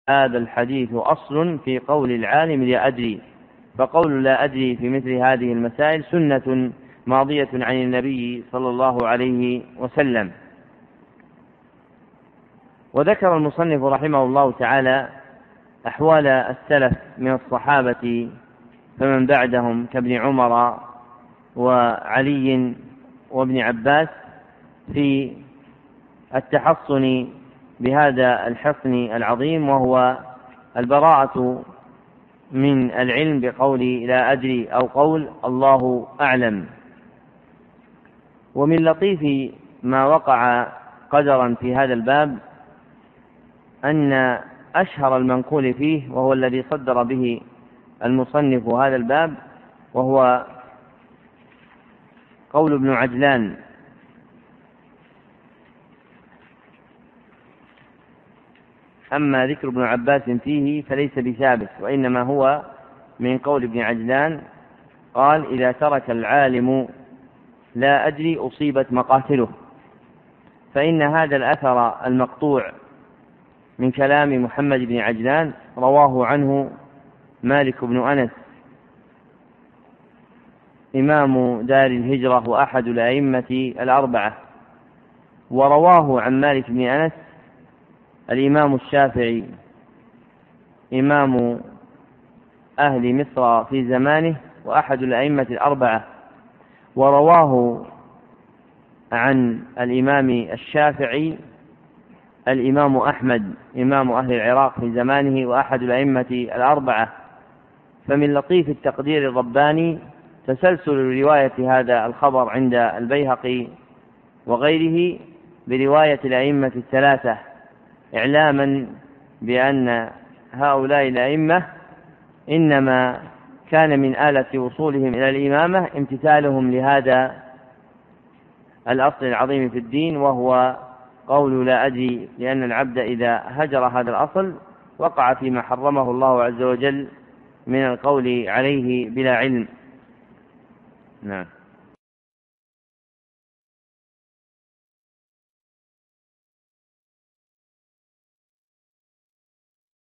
هذا الحديث أصل في قول العالم لا أدري، فقول لا أدري في مثل هذه المسائل سنة ماضية عن النبي صلى الله عليه وسلم. وذكر المصنف رحمه الله تعالى أحوال السلف من الصحابة فمن بعدهم كابن عمر وعلي وابن عباس في التحصن بهذا الحصن العظيم، وهو البراءة من العلم بقول لا أدري أو قول الله أعلم. ومن لطيف ما وقع قدرا في هذا الباب أن أشهر المنقول فيه، وهو الذي صدر به المصنف هذا الباب، وهو قول ابن عجلان: أما ذكر ابن عباس فيه فليس بثابت، وإنما هو من قول ابن عجلان قال: إذا ترك العالم لا أدري أصيبت مقاتله. فإن هذا الأثر المقطوع من كلام محمد بن عجلان رواه عنه مالك بن أنس إمام دار الهجرة وأحد الأئمة الأربعة، ورواه عن مالك بن أنس الإمام الشافعي إمام أهل مصر في زمانه وأحد الأئمة الأربعة، ورواه عن الإمام الشافعي الإمام أحمد إمام أهل العراق في زمانه وأحد الأئمة الأربعة. فمن لطيف التقدير الرباني تسلسل رواية هذا الخبر عند البيهقي وغيره برواية الأئمة الثلاثة، إعلاما بأن هؤلاء الأئمة إنما كان من آلة وصولهم إلى الإمامة امتثالهم لهذا الأصل العظيم في الدين، وهو قول لا أدري، لأن العبد إذا هجر هذا الأصل وقع فيما حرمه الله عز وجل من القول عليه بلا علم. نعم.